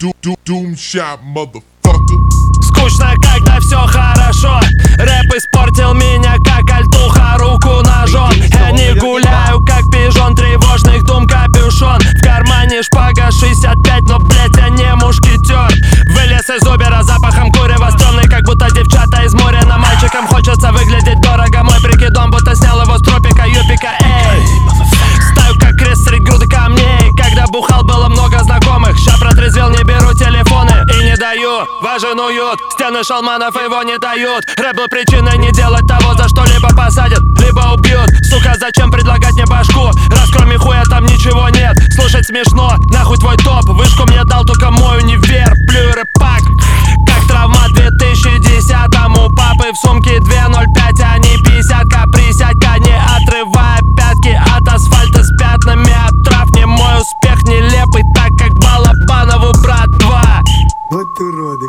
Doom shot, motherfucker. Скучно, когда все хорошо. Рэп испортил меня, как альтуха, руку ножом. Я не гуляю, как пижон, тревожных дум капюшон. В кармане шпага 65, но, блять, я не мушкетер. Вылез из Убера запахом курева, стрёмный, как будто девчата из моря. На мальчикам хочется выглядеть дорого. Мой прикидон, будто снял его с тропика юпика. Эй, стою как крест среди груды камней. Когда бухал, было много знакомых. Ща протрезвел, не беру телефоны и не даю. Важен уют, стены шалманов его не дают. Рэп был причиной не делать того, за что либо посадят, либо убьют. Сука, зачем предлагать мне башку, раз кроме хуя там ничего нет. Слушать смешно, нахуй твой топ. Вышку мне дал только мой универ. Плюю рэп-пак, как травма 2010-му. Папы в сумке 2,05, а не 50-ка. Присядь-ка, не отрывая пятки от асфальта с пятнами от трав. Не мой успех нелепый, так как Балабанову, брат, 2. Вот уроды.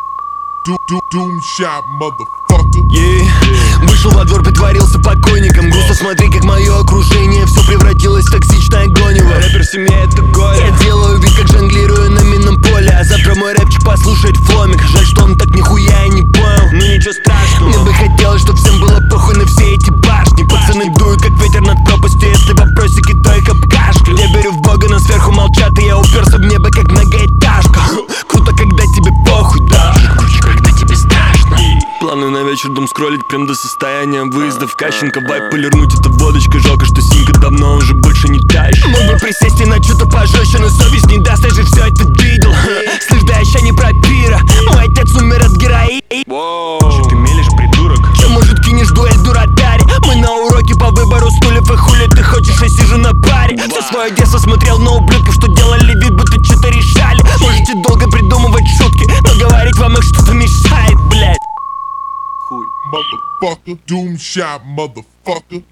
Doom shot, motherfucker. Вышел во двор, притворился покойником. Грустно смотри, как мое окружение все превратилось в токсичное гонево. Рэпер в семье это горе. Я делаю вид, как жонглирую на минном поле. А завтра мой рэпчик послушает фломик. Жаль, что он так нихуя и не понял. Ну ничего страшного. Мне бы хотелось, чтоб всем было похуй на все эти башни. Пацаны дуют, как ветер над пропастью. Если вопросики, то их обкашляю. Я верю в Бога, но сверху молчат. И я уперся в небо, как многоэтажка. Круто, когда тебе похуй, да. Когда тебе страшно. Планы на вечер, дом скроллить прям до состояния выездов. Кащенко, вайп, полирнуть это водочкой. Жалко, что синька давно уже больше не тащит. Мог бы присесть и на что-то пожестче, но совесть не даст, я же все это видел. Слышь, да я ща не про пира. Мой отец умер от героина. Что ты мелешь, придурок? Че, может, кинешь дуэль, дуратари? Мы на уроке по выбору стульев, и хули ты хочешь, я сижу на паре. Все свое детство смотрел на ублюдков, что делали вид, будто что-то решали. Можете долго придумывать шутки, но говорить вам их что-то мешает, блядь. Motherfucker. Doom shot, motherfucker.